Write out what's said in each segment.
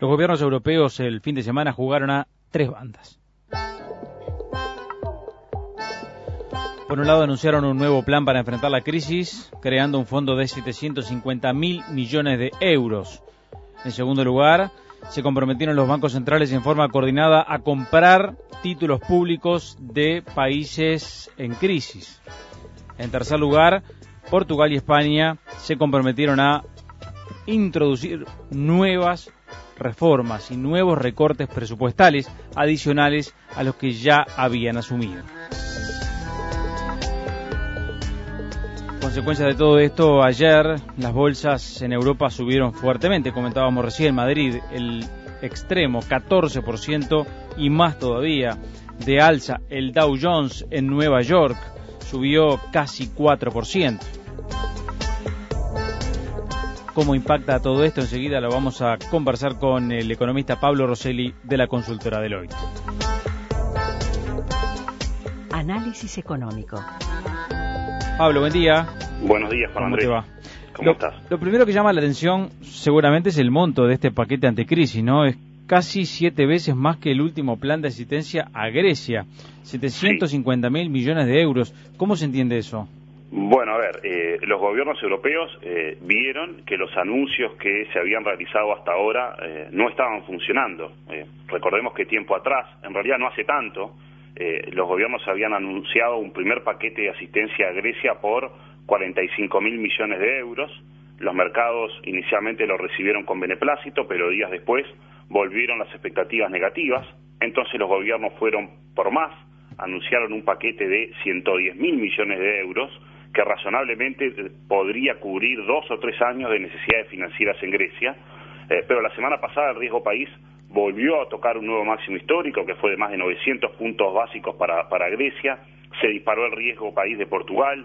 Los gobiernos europeos el fin de semana jugaron a tres bandas. Por un lado, anunciaron un nuevo plan para enfrentar la crisis, creando un fondo de 750.000 millones de euros. En segundo lugar, se comprometieron los bancos centrales en forma coordinada a comprar títulos públicos de países en crisis. En tercer lugar, Portugal y España se comprometieron a introducir nuevas reformas y nuevos recortes presupuestales adicionales a los que ya habían asumido. Consecuencia de todo esto, ayer las bolsas en Europa subieron fuertemente. Comentábamos recién, Madrid, el extremo 14% y más todavía de alza. El Dow Jones en Nueva York subió casi 4%. ¿Cómo impacta todo esto? Enseguida lo vamos a conversar con el economista Pablo Rosselli de la consultora Deloitte. Análisis económico. Pablo, buen día. Buenos días, Juan Andrés. ¿Cómo te va? ¿Cómo estás? Lo primero que llama la atención seguramente es el monto de este paquete anticrisis, ¿no? Es casi 7 veces más que el último plan de asistencia a Grecia, 750.000 millones de euros. ¿Cómo se entiende eso? Bueno, a ver, los gobiernos europeos vieron que los anuncios que se habían realizado hasta ahora no estaban funcionando. Recordemos que tiempo atrás, en realidad no hace tanto, los gobiernos habían anunciado un primer paquete de asistencia a Grecia por 45.000 millones de euros. Los mercados inicialmente lo recibieron con beneplácito, pero días después volvieron las expectativas negativas. Entonces los gobiernos fueron por más, anunciaron un paquete de 110.000 millones de euros que razonablemente podría cubrir 2 o 3 años de necesidades financieras en Grecia. Pero la semana pasada el riesgo país volvió a tocar un nuevo máximo histórico, que fue de más de 900 puntos básicos para Grecia. Se disparó el riesgo país de Portugal,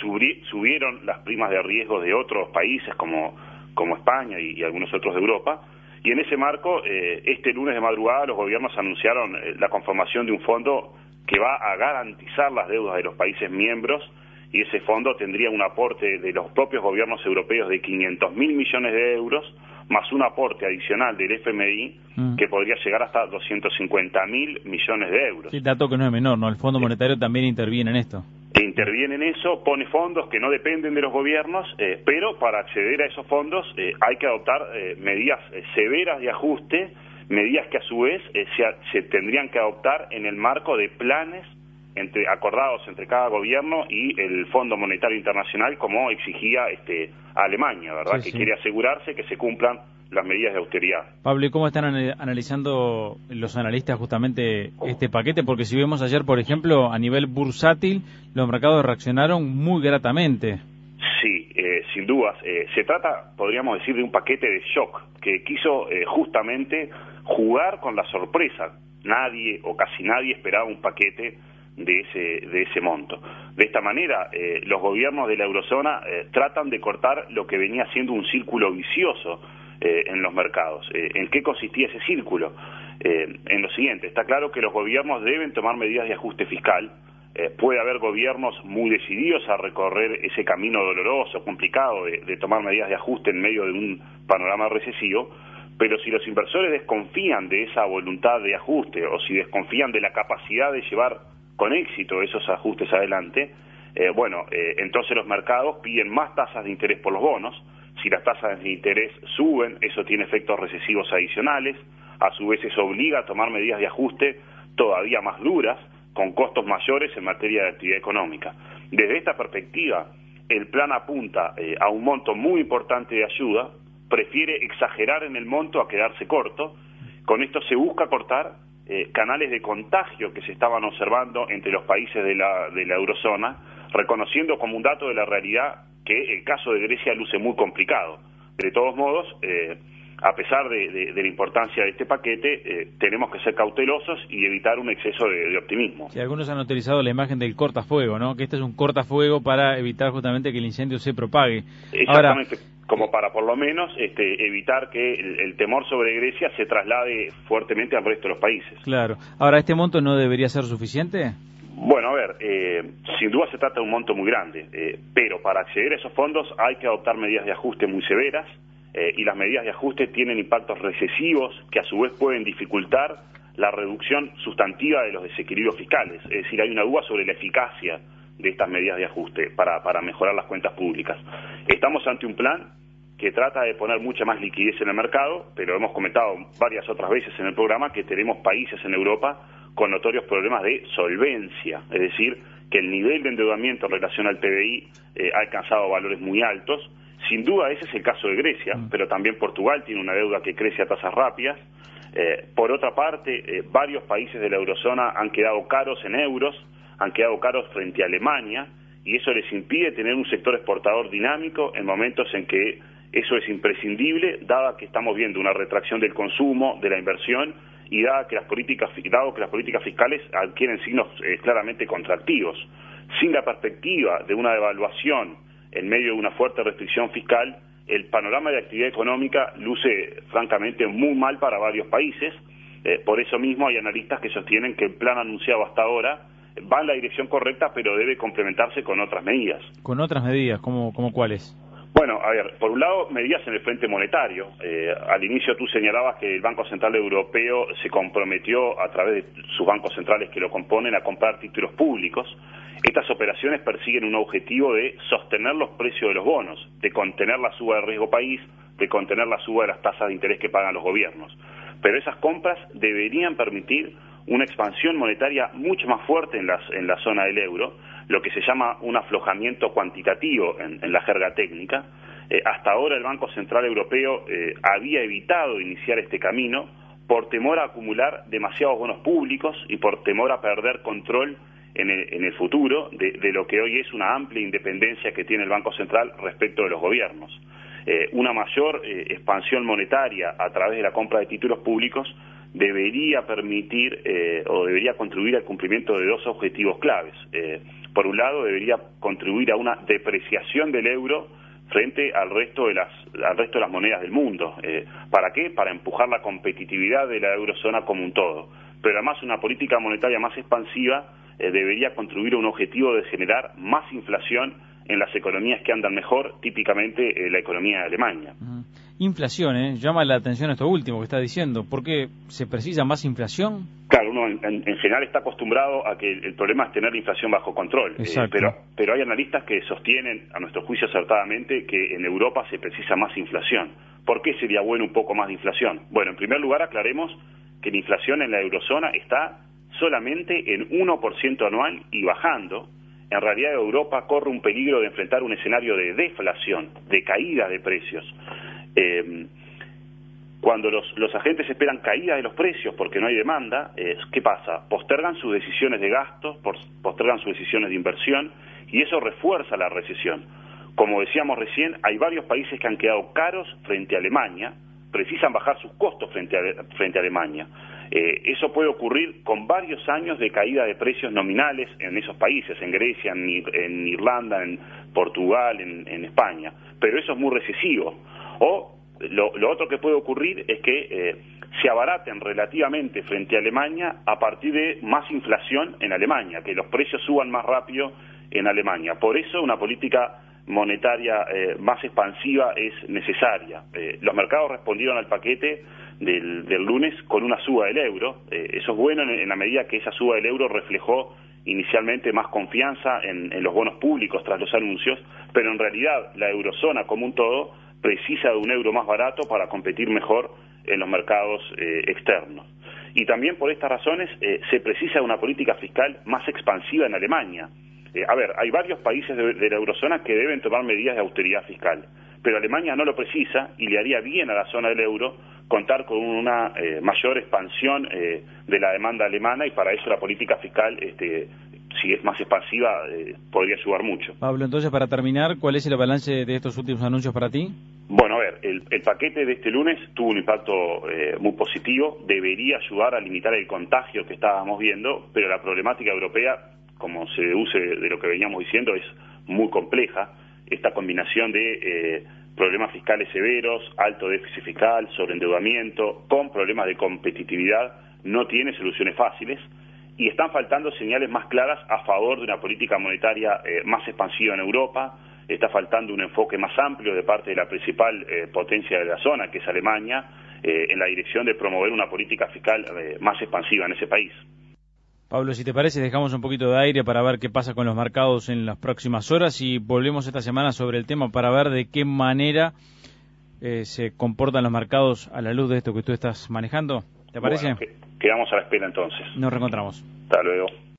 subieron las primas de riesgo de otros países como España y algunos otros de Europa. Y en ese marco, este lunes de madrugada los gobiernos anunciaron la conformación de un fondo que va a garantizar las deudas de los países miembros, y ese fondo tendría un aporte de los propios gobiernos europeos de 500.000 millones de euros, más un aporte adicional del FMI que podría llegar hasta 250.000 millones de euros. Sí, dato que no es menor, ¿no? El Fondo Monetario también interviene en esto. Interviene en eso, pone fondos que no dependen de los gobiernos, pero para acceder a esos fondos hay que adoptar medidas severas de ajuste, medidas que a su vez se tendrían que adoptar en el marco de planes acordados entre cada gobierno y el Fondo Monetario Internacional, como exigía Alemania, ¿verdad? Sí, que quiere asegurarse que se cumplan las medidas de austeridad. Pablo, ¿y cómo están analizando los analistas justamente este paquete? Porque si vemos ayer, por ejemplo, a nivel bursátil, los mercados reaccionaron muy gratamente. Sí, sin dudas. Se trata, podríamos decir, de un paquete de shock que quiso justamente jugar con la sorpresa. Nadie o casi nadie esperaba un paquete de ese monto. De esta manera, los gobiernos de la eurozona tratan de cortar lo que venía siendo un círculo vicioso en los mercados. ¿En qué consistía ese círculo? En lo siguiente, está claro que los gobiernos deben tomar medidas de ajuste fiscal. Puede haber gobiernos muy decididos a recorrer ese camino doloroso, complicado de tomar medidas de ajuste en medio de un panorama recesivo, pero si los inversores desconfían de esa voluntad de ajuste o si desconfían de la capacidad de llevar con éxito esos ajustes adelante, entonces los mercados piden más tasas de interés por los bonos. Si las tasas de interés suben, eso tiene efectos recesivos adicionales. A su vez eso obliga a tomar medidas de ajuste todavía más duras, con costos mayores en materia de actividad económica. Desde esta perspectiva, el plan apunta a un monto muy importante de ayuda, prefiere exagerar en el monto a quedarse corto. Con esto se busca cortar canales de contagio que se estaban observando entre los países de la eurozona, reconociendo como un dato de la realidad que el caso de Grecia luce muy complicado. De todos modos, a pesar de la importancia de este paquete, tenemos que ser cautelosos y evitar un exceso de optimismo. Sí, algunos han utilizado la imagen del cortafuego, ¿no? Que este es un cortafuego para evitar justamente que el incendio se propague. Exactamente. Ahora, como para por lo menos evitar que el temor sobre Grecia se traslade fuertemente al resto de los países. Claro. Ahora, ¿este monto no debería ser suficiente? Bueno, a ver, sin duda se trata de un monto muy grande, pero para acceder a esos fondos hay que adoptar medidas de ajuste muy severas. y las medidas de ajuste tienen impactos recesivos que a su vez pueden dificultar la reducción sustantiva de los desequilibrios fiscales. Es decir, hay una duda sobre la eficacia de estas medidas de ajuste para mejorar las cuentas públicas. Estamos ante un plan que trata de poner mucha más liquidez en el mercado, pero hemos comentado varias otras veces en el programa que tenemos países en Europa con notorios problemas de solvencia, es decir, que el nivel de endeudamiento en relación al PBI ha alcanzado valores muy altos. Sin duda ese es el caso de Grecia, pero también Portugal tiene una deuda que crece a tasas rápidas. Por otra parte, varios países de la eurozona han quedado caros en euros, han quedado caros frente a Alemania, y eso les impide tener un sector exportador dinámico en momentos en que eso es imprescindible, dado que estamos viendo una retracción del consumo, de la inversión, y dado que las políticas fiscales adquieren signos claramente contractivos. Sin la perspectiva de una devaluación en medio de una fuerte restricción fiscal, el panorama de actividad económica luce francamente muy mal para varios países. Por eso mismo hay analistas que sostienen que el plan anunciado hasta ahora va en la dirección correcta, pero debe complementarse con otras medidas. ¿Con otras medidas? ¿Cómo cuáles? Bueno, a ver, por un lado, medidas en el frente monetario. Al inicio tú señalabas que el Banco Central Europeo se comprometió a través de sus bancos centrales que lo componen a comprar títulos públicos. Estas operaciones persiguen un objetivo de sostener los precios de los bonos, de contener la suba de riesgo país, de contener la suba de las tasas de interés que pagan los gobiernos. Pero esas compras deberían permitir una expansión monetaria mucho más fuerte en la zona del euro, lo que se llama un aflojamiento cuantitativo en la jerga técnica. Hasta ahora el Banco Central Europeo había evitado iniciar este camino por temor a acumular demasiados bonos públicos y por temor a perder control en el futuro de lo que hoy es una amplia independencia que tiene el Banco Central respecto de los gobiernos. Una mayor expansión monetaria a través de la compra de títulos públicos debería permitir o debería contribuir al cumplimiento de dos objetivos claves. Por un lado, debería contribuir a una depreciación del euro frente al resto de las monedas del mundo. ¿Para qué? Para empujar la competitividad de la eurozona como un todo. Pero además una política monetaria más expansiva debería contribuir a un objetivo de generar más inflación en las economías que andan mejor, típicamente la economía de Alemania. Inflación, llama la atención esto último que está diciendo. ¿Por qué se precisa más inflación? Claro, uno en general está acostumbrado a que el problema es tener la inflación bajo control, pero hay analistas que sostienen, a nuestro juicio acertadamente, que en Europa se precisa más inflación. ¿Por qué sería bueno un poco más de inflación? Bueno, en primer lugar aclaremos que la inflación en la eurozona está solamente en 1% anual y bajando. En realidad Europa corre un peligro de enfrentar un escenario de deflación, de caída de precios. Cuando los agentes esperan caída de los precios porque no hay demanda, ¿qué pasa? Postergan sus decisiones de gastos, postergan sus decisiones de inversión, y eso refuerza la recesión. Como decíamos recién, hay varios países que han quedado caros frente a Alemania, precisan bajar sus costos frente a Alemania. Eso puede ocurrir con varios años de caída de precios nominales en esos países, en Grecia, en Irlanda, en Portugal, en España, pero eso es muy recesivo. O lo otro que puede ocurrir es que se abaraten relativamente frente a Alemania a partir de más inflación en Alemania, que los precios suban más rápido en Alemania. Por eso una política monetaria más expansiva es necesaria. Los mercados respondieron al paquete del lunes con una suba del euro. Eso es bueno en la medida que esa suba del euro reflejó inicialmente más confianza en los bonos públicos tras los anuncios, pero en realidad la eurozona como un todo precisa de un euro más barato para competir mejor en los mercados externos. Y también por estas razones se precisa de una política fiscal más expansiva en Alemania. Hay varios países de la eurozona que deben tomar medidas de austeridad fiscal, pero Alemania no lo precisa y le haría bien a la zona del euro contar con una mayor expansión de la demanda alemana, y para eso la política fiscal, si es más expansiva, podría ayudar mucho. Pablo, entonces para terminar, ¿cuál es el balance de estos últimos anuncios para ti? Bueno, el paquete de este lunes tuvo un impacto muy positivo, debería ayudar a limitar el contagio que estábamos viendo, pero la problemática europea, como se deduce de lo que veníamos diciendo, es muy compleja. Esta combinación de problemas fiscales severos, alto déficit fiscal, sobreendeudamiento, con problemas de competitividad, no tiene soluciones fáciles, y están faltando señales más claras a favor de una política monetaria más expansiva en Europa. está faltando un enfoque más amplio de parte de la principal potencia de la zona, que es Alemania, en la dirección de promover una política fiscal más expansiva en ese país. Pablo, si te parece, dejamos un poquito de aire para ver qué pasa con los mercados en las próximas horas y volvemos esta semana sobre el tema para ver de qué manera se comportan los mercados a la luz de esto que tú estás manejando. ¿Te parece? Bueno, quedamos a la espera entonces. Nos reencontramos. Hasta luego.